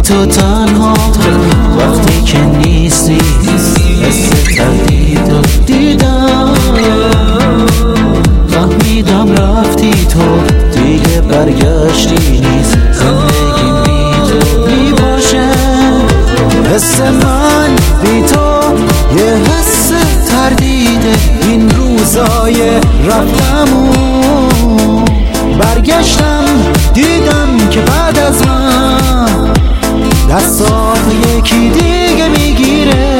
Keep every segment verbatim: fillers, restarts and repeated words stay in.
تو تنها وقتی که نیستی حس تردید رو دیدم، فهمیدم رفتی تو دیگه برگشتی نیست، زندگی بی تو بی باشه. حس من بی تو یه حس تردیده، این روزای رفتمون برگشتم دیدم که بعد از من دستات یکی دیگه میگیره.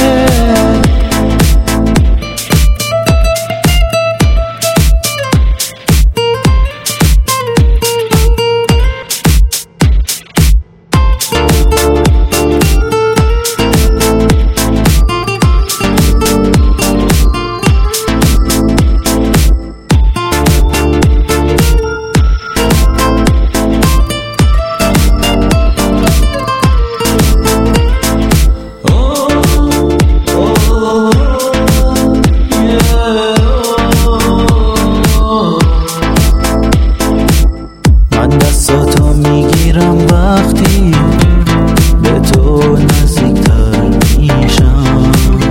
دستاتو میگیرم وقتی به تو نزدیکتر میشم،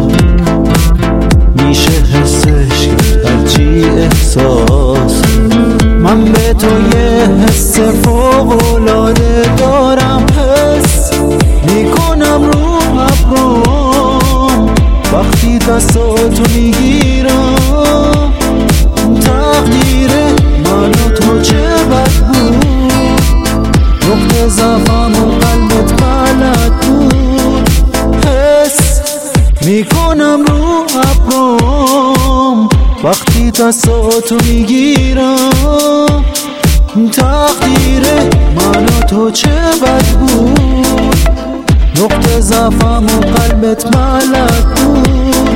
میشه حسش هرچی احساس. من به تو یه حس فوق‌العاده دارم، حس میکنم رو ابرام وقتی دستاتو میگیرم. تقدیر من و تو چه بد بود، نقطه ضعفم و قلبت بلد بود. حس میکنم رو ابرام وقتی دستاتو میگیرم. تقدیر من و تو چه بد بود، نقطه ضعفم و قلبت بلد بود.